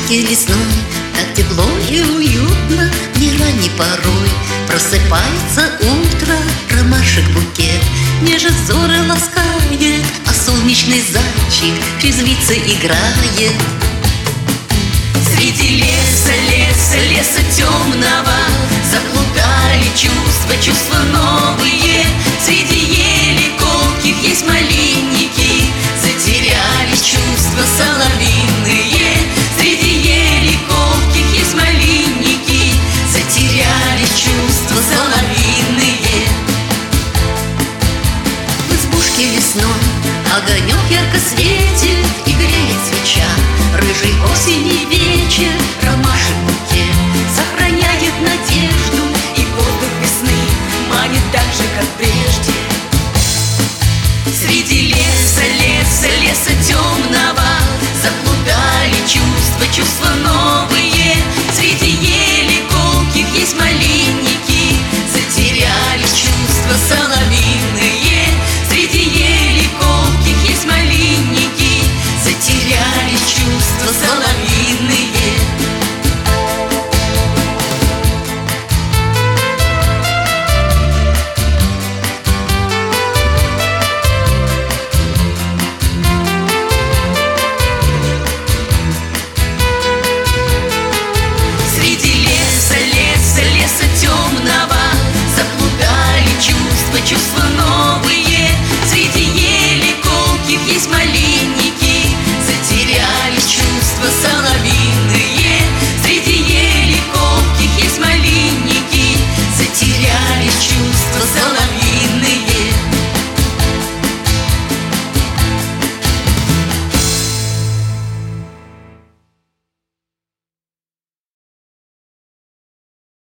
избушке лесной так тепло и уютно, не ранней порой просыпается утро, ромашек букет нежит взоры ласкает, а солнечный зайчик резвится играет. Среди леса темного заплутали чувства новые. Среди елей колких есть малинники, затерялись чувства соловьиные. Среди елей колких есть малинники, затерялись чувства соловьиные. В избушке лесной огонек ярко светит и греет свеча. Рыжий осенний вечер, ромашек букет сохраняет надежду, и воздух весны манит так же, как прежде. Среди леса темного заплутали чувства новые. Среди елей колких есть малинники, затерялись чувства соловьиные. Среди елей колких есть малинники, затерялись чувства соловьиные. Среди леса темного заплутали чувства